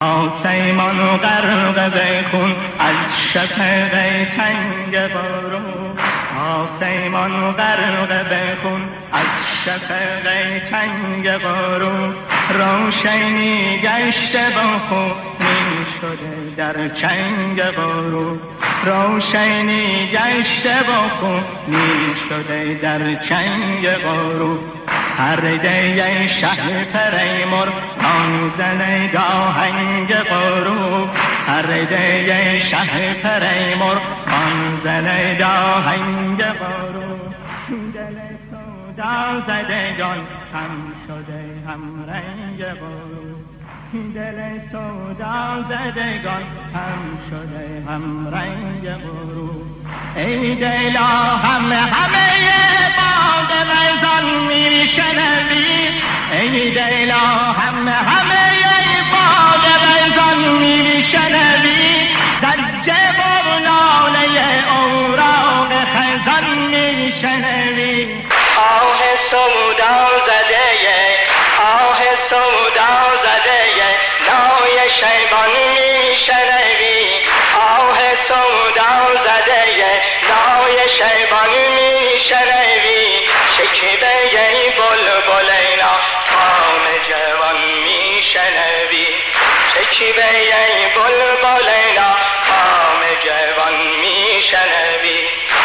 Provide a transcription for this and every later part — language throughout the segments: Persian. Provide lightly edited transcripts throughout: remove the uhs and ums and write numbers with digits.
آسمان غرق به خون از شفق تنگ بارون، آسمان غرق به خون از شفق تنگ بارون، روشنی گشته با خونین شده در چنگ بارون، روشنی گشته با خونین شده در چنگ بارون. هر دیه شهر پریمور آن زنه داهنگ بارون، هر دیه شهر پریمور آن زنه داهنگ بارون. دل سودا زدگان هم شده هم رنگ بارون، دل سودا زدگان هم شده هم رنگ بارون. ای دلا همه باد وزان میشنوی، ای دلا همه باد وزان میشنوی، زجه و ناله اوراق خزان میشنوی. آه سودا زده، آه سودا زده نای شیبان میشنوی، آه سودا زده نای شیبان میشنوی. شکیبه بلبلینا کام جوان میشنوی، شکیبه بلبلینا کام جوان میشنوی.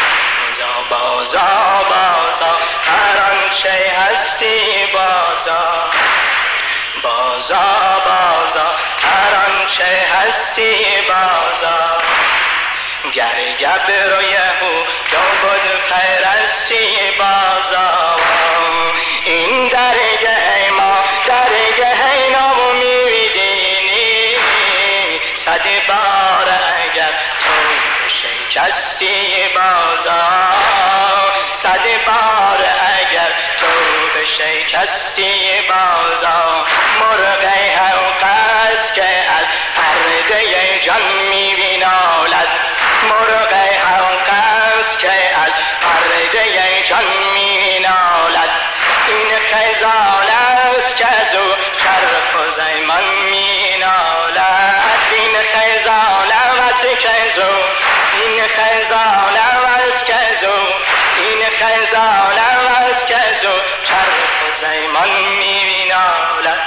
بازا بازا هر آنچه هستی بازا، بازا بازا هر آنچه هستی بازا. گر گبر یهودا بود پرستی بازا، این درگه ما درگه نو میبینی. صد بار اگر تو شکستی بازا، صد بار اگر تو شکستی بازا. مرغ حلقست که از پرده جان میبینالد، مرغ حلقست که از پرده جان میبینالد. این خزال است که از او چرخ و زیمان مینالد، این خزال است که از او، این خزال است که از او، این خزال است که از او چرخ و زیمان میبینالد.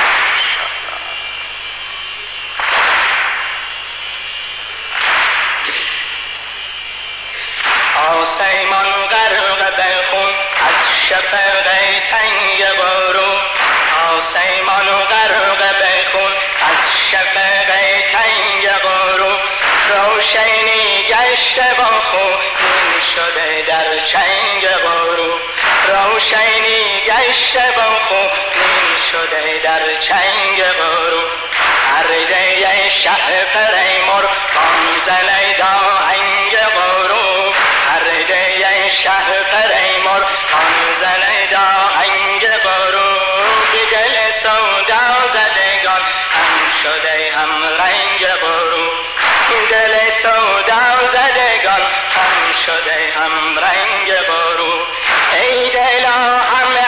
آسمان غرق به خون از شفق تنگ بارون، آسمان غرق به خون از شفق تنگ بارون. روشنی گشته با خونین شده در چنگ بارون، روشنی گشته با خونین شده در چنگ بارون. هر دیه شهر پریمور آن زنه داهنگ بارون، هر دیه شهر پریمور آن زنه داهنگ بارون. دل سودا زدگان هم شده هم رنگ بارون، دل سودا زدگان هم شده هم رنگ بارون. ای دلا همه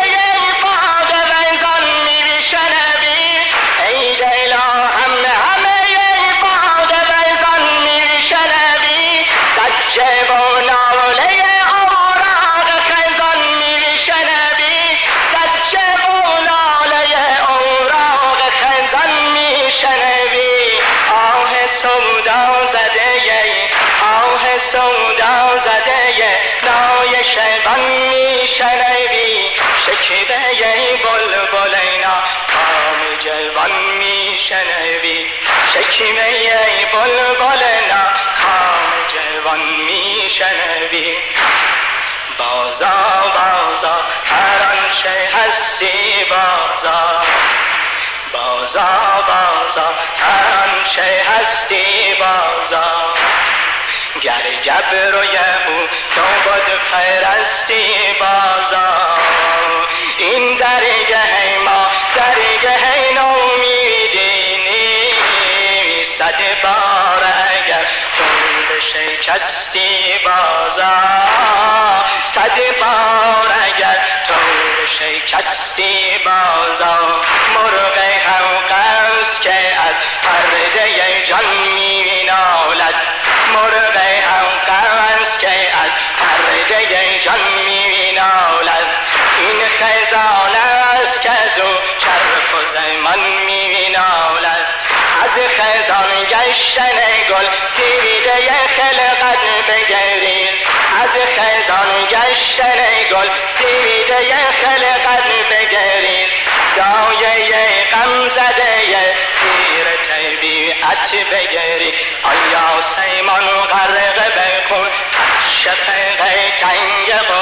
باد وزان میشنوی، ای دلا همه باد وزان میشنوی. زجه و ناله اوراق خزان میشنوی، زجه و ناله اوراق خزان میشنوی. آه سودا زده، آه سودا زده نای شیبان میشنوی. شکیبه بلبلینا کام جوان میشنوی، شکیبه بلبلینا کام جوان میشنوی. بازا بازا هر آنچه هستی بازا، بازا بازا هر آنچه هستی بازا. گر گبر و یهودا بود پرستی بازا، این درگه ما درگه نو میبینی. صد بار اگر تو شکستی بازا، صد بار اگر تو شکستی بازا. مرغ حلقست که از آسمان می نالد از خزان گشتن گل دیده خلقت بگرید از خزان گشتن گل دیده خلقت بگرید دایه غم زده پیر طبیعت بگرید آیا سیمان غرق بخون شفق تنگ